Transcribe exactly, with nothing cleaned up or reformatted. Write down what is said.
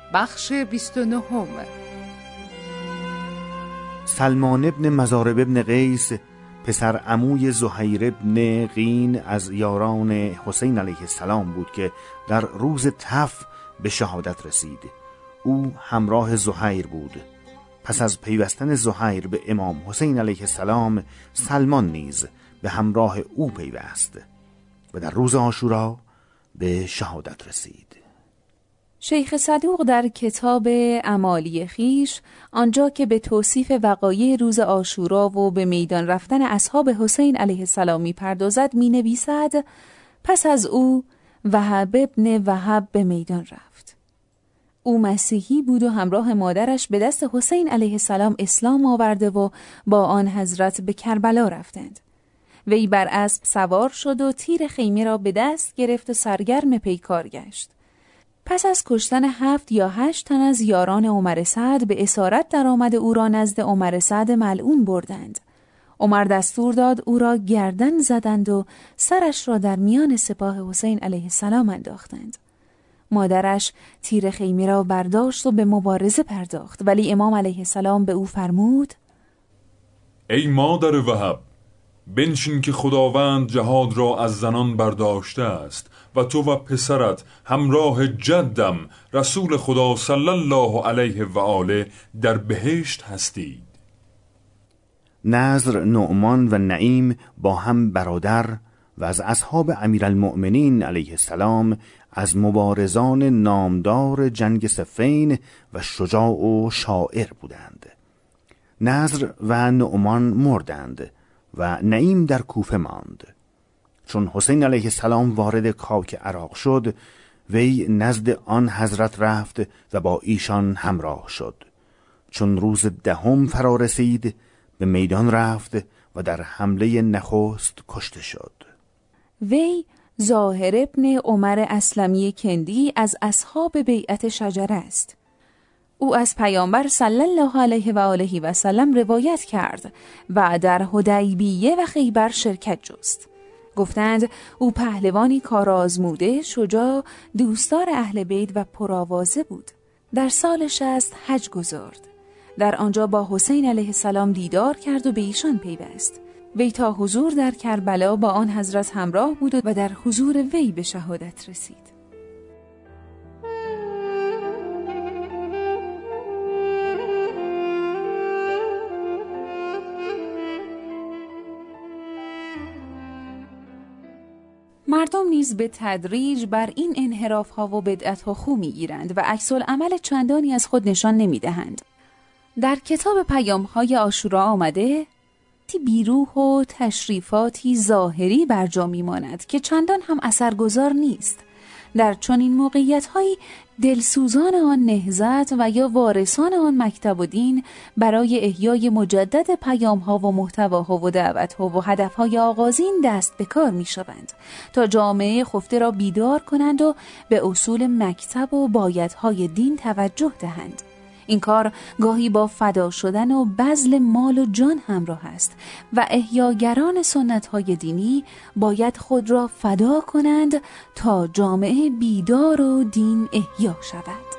بخش بیست و نهم. سلمان ابن مزارب ابن قیس پسر عموی زهیر ابن قین از یاران حسین علیه السلام بود که در روز تف به شهادت رسید. او همراه زهیر بود. پس از پیوستن زهیر به امام حسین علیه السلام، سلمان نیز به همراه او پیوست و در روز عاشورا به شهادت رسید. شیخ صدوق در کتاب اعمالی خویش، آنجا که به توصیف وقایع روز عاشورا و به میدان رفتن اصحاب حسین علیه السلام می‌پردازد، می‌نویسد: پس از او وهب ابن وهب به میدان رفت. او مسیحی بود و همراه مادرش به دست حسین علیه السلام اسلام آورده و با آن حضرت به کربلا رفتند. وی بر اسب سوار شد و تیر خیمه را به دست گرفت و سرگرم پیکار گشت. پس از کشتن هفت یا هشت تن از یاران عمر سعد، به اسارت در آمد او را نزد عمر سعد ملعون بردند. عمر دستور داد او را گردن زدند و سرش را در میان سپاه حسین علیه السلام انداختند. مادرش تیر خیمه را برداشت و به مبارزه پرداخت، ولی امام علیه السلام به او فرمود: ای مادر وهب، بنشین که خداوند جهاد را از زنان برداشته است و تو و پسرت همراه جدم رسول خدا صلی الله علیه و آله در بهشت هستید. نضر، نعمان و نعیم با هم برادر و از اصحاب امیرالمؤمنین علیه السلام، از مبارزان نامدار جنگ صفین و شجاع و شاعر بودند. نضر و نعمان مردند و نعیم در کوفه ماند. چون حسین علیه السلام وارد کاخ عراق شد، وی نزد آن حضرت رفت و با ایشان همراه شد. چون روز دهم فرا رسید، به میدان رفت و در حمله نخست کشته شد. وی ظاهر ابن عمر اسلمی کندی از اصحاب بیعت شجره است. او از پیامبر صلی الله علیه و آله و سلم روایت کرد و در حدیبیه و خیبر شرکت جست. گفتند او پهلوانی کارآزموده، شجاع، دوستدار اهل بیت و پرآوازه بود. در سال شصت حج گزارد. در آنجا با حسین علیه السلام دیدار کرد و به ایشان پیوست. وی تا حضور در کربلا با آن حضرت همراه بود و در حضور وی به شهادت رسید. مردم نیز به تدریج بر این انحراف‌ها و بدعت‌ها خو می‌گیرند و عکس‌العمل چندانی از خود نشان نمی‌دهند. در کتاب پیام‌های عاشورا آمده تی بیروح و تشریفاتی ظاهری بر جا می‌ماند که چندان هم اثرگذار نیست. در چنین موقعیت‌هایی دلسوزان آن نهضت و یا وارثان آن مکتب و دین برای احیای مجدد پیام‌ها و محتواها و دعوت‌ها و هدف‌های آغازین دست به کار می‌شوند تا جامعه خفته را بیدار کنند و به اصول مکتب و بایدهای دین توجه دهند. این کار گاهی با فدا شدن و بذل مال و جان همراه است و احیاگران سنت‌های دینی باید خود را فدا کنند تا جامعه بیدار و دین احیا شود.